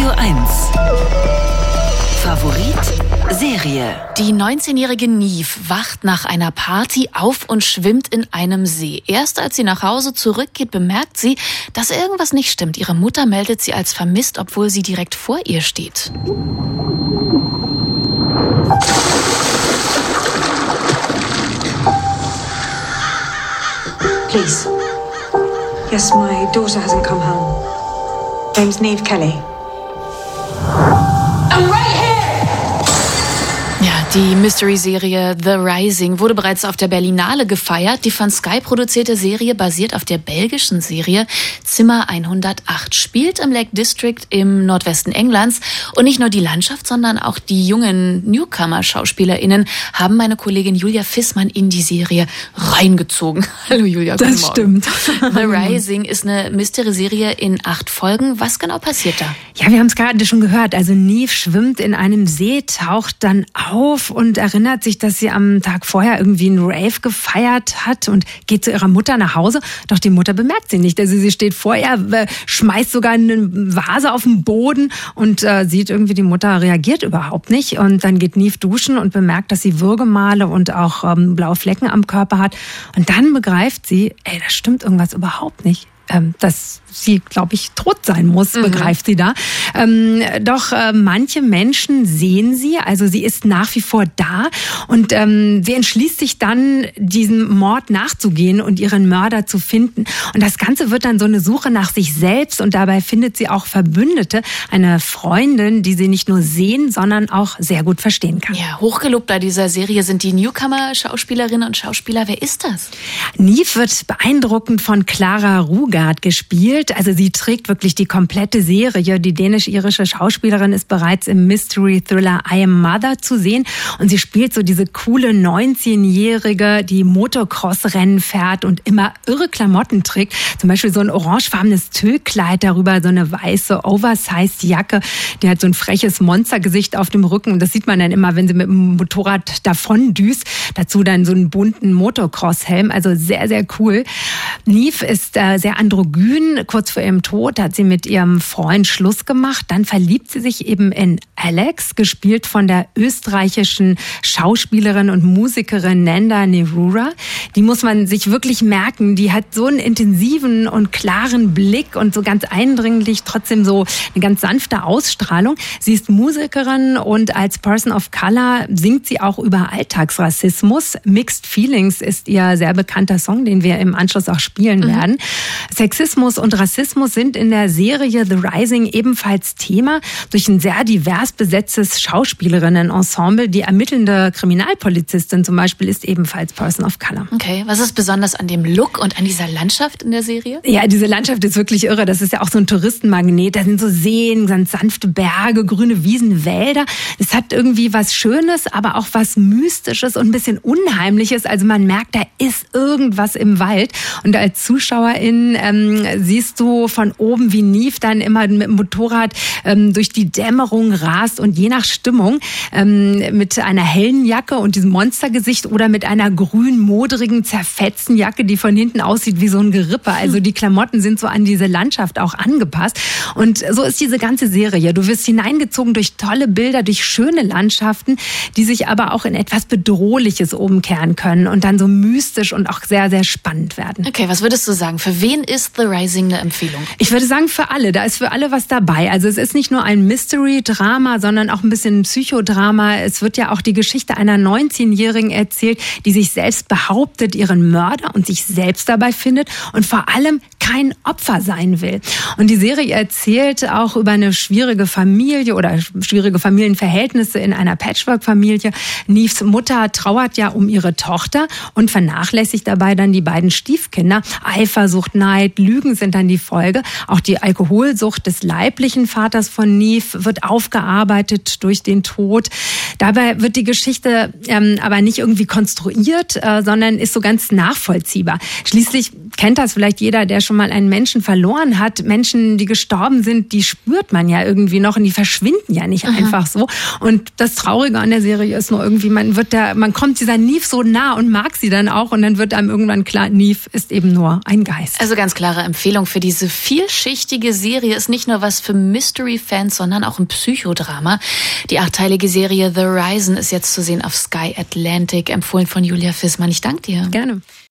Radio 1. Favorit Serie. Die 19-jährige Neve wacht nach einer Party auf und schwimmt in einem See. Erst als sie nach Hause zurückgeht, bemerkt sie, dass irgendwas nicht stimmt. Ihre Mutter meldet sie als vermisst, obwohl sie direkt vor ihr steht. Please. Yes, my daughter hasn't come home. Name's Neve Kelly. I'm right here! Ja, die Mystery-Serie The Rising wurde bereits auf der Berlinale gefeiert. Die von Sky produzierte Serie basiert auf der belgischen Serie Zimmer 108, spielt im Lake District im Nordwesten Englands. Und nicht nur die Landschaft, sondern auch die jungen Newcomer-SchauspielerInnen haben meine Kollegin Julia Fissmann in die Serie reingezogen. Hallo Julia, guten Das Morgen. stimmt. The Rising ist eine Mystery-Serie in 8 Folgen. Was genau passiert da? Ja, wir haben es gerade schon gehört. Also Neve schwimmt in einem See, taucht dann auf und erinnert sich, dass sie am Tag vorher irgendwie einen Rave gefeiert hat und geht zu ihrer Mutter nach Hause. Doch die Mutter bemerkt sie nicht. Also sie steht vor ihr, schmeißt sogar eine Vase auf den Boden und sieht irgendwie, die Mutter reagiert überhaupt nicht. Und dann geht Neve duschen und bemerkt, dass sie Würgemale und auch blaue Flecken am Körper hat. Und dann begreift sie, da stimmt irgendwas überhaupt nicht. Dass sie, glaube ich, tot sein muss, begreift sie da. Doch manche Menschen sehen sie, also sie ist nach wie vor da und sie entschließt sich dann, diesem Mord nachzugehen und ihren Mörder zu finden. Und das Ganze wird dann so eine Suche nach sich selbst und dabei findet sie auch Verbündete, eine Freundin, die sie nicht nur sehen, sondern auch sehr gut verstehen kann. Ja, hochgelobt bei dieser Serie sind die Newcomer-Schauspielerinnen und Schauspieler. Wer ist das? Neve wird beeindruckend von Clara Rugard gespielt. Also sie trägt wirklich die komplette Serie. Die dänisch-irische Schauspielerin ist bereits im Mystery-Thriller I Am Mother zu sehen. Und sie spielt so diese coole 19-Jährige, die Motocross-Rennen fährt und immer irre Klamotten trägt. Zum Beispiel so ein orangefarbenes Tüllkleid, darüber so eine weiße Oversized Jacke. Die hat so ein freches Monstergesicht auf dem Rücken. Und das sieht man dann immer, wenn sie mit dem Motorrad davon düst. Dazu dann so einen bunten Motocross-Helm. Also sehr, sehr cool. Neve ist sehr androgyn. Kurz vor ihrem Tod hat sie mit ihrem Freund Schluss gemacht. Dann verliebt sie sich eben in Alex, gespielt von der österreichischen Schauspielerin und Musikerin Nanda Nerura. Die muss man sich wirklich merken. Die hat so einen intensiven und klaren Blick und so ganz eindringlich, trotzdem so eine ganz sanfte Ausstrahlung. Sie ist Musikerin und als Person of Color singt sie auch über Alltagsrassismus. Mixed Feelings ist ihr sehr bekannter Song, den wir im Anschluss auch spielen werden. Sexismus und Rassismus sind in der Serie The Rising ebenfalls Thema. Durch ein sehr divers besetztes Schauspielerinnen-Ensemble. Die ermittelnde Kriminalpolizistin zum Beispiel ist ebenfalls Person of Color. Okay, was ist besonders an dem Look und an dieser Landschaft in der Serie? Ja, diese Landschaft ist wirklich irre. Das ist ja auch so ein Touristenmagnet. Da sind so Seen, ganz sanfte Berge, grüne Wiesen, Wälder. Es hat irgendwie was Schönes, aber auch was Mystisches und ein bisschen Unheimliches. Also man merkt, da ist irgendwas im Wald. Und als Zuschauerin siehst du von oben, wie Neve dann immer mit dem Motorrad durch die Dämmerung rast und je nach Stimmung mit einer hellen Jacke und diesem Monstergesicht oder mit einer grün, modrigen, zerfetzten Jacke, die von hinten aussieht wie so ein Gerippe. Also die Klamotten sind so an diese Landschaft auch angepasst. Und so ist diese ganze Serie. Du wirst hineingezogen durch tolle Bilder, durch schöne Landschaften, die sich aber auch in etwas Bedrohliches umkehren können und dann so mystisch und auch sehr, sehr spannend werden. Okay, was würdest du sagen? Für wen ist The Rising eine Empfehlung? Ich würde sagen, für alle. Da ist für alle was dabei. Also es ist nicht nur ein Mystery-Drama, sondern auch ein bisschen ein Psychodrama. Es wird ja auch die Geschichte einer 19-Jährigen erzählt, die sich selbst behauptet, ihren Mörder und sich selbst dabei findet und vor allem kein Opfer sein will. Und die Serie erzählt auch über eine schwierige Familie oder schwierige Familienverhältnisse in einer Patchwork-Familie. Neves Mutter trauert ja um ihre Tochter und vernachlässigt dabei dann die beiden Stiefkinder. Eifersucht, Neid, Lügen sind dann die Folge. Auch die Alkoholsucht des leiblichen Vaters von Neve wird aufgearbeitet durch den Tod. Dabei wird die Geschichte aber nicht irgendwie konstruiert, sondern ist so ganz nachvollziehbar. Schließlich kennt das vielleicht jeder, der schon mal einen Menschen verloren hat. Menschen, die gestorben sind, die spürt man ja irgendwie noch und die verschwinden ja nicht einfach so. Und das Traurige an der Serie ist nur irgendwie, man kommt dieser Neve so nah und mag sie dann auch und dann wird einem irgendwann klar, Neve ist eben nur ein Geist. Also ganz klare Empfehlung für dafür. Diese vielschichtige Serie ist nicht nur was für Mystery-Fans, sondern auch ein Psychodrama. Die 8-teilige Serie The Rising ist jetzt zu sehen auf Sky Atlantic, empfohlen von Julia Fissmann. Ich danke dir. Gerne.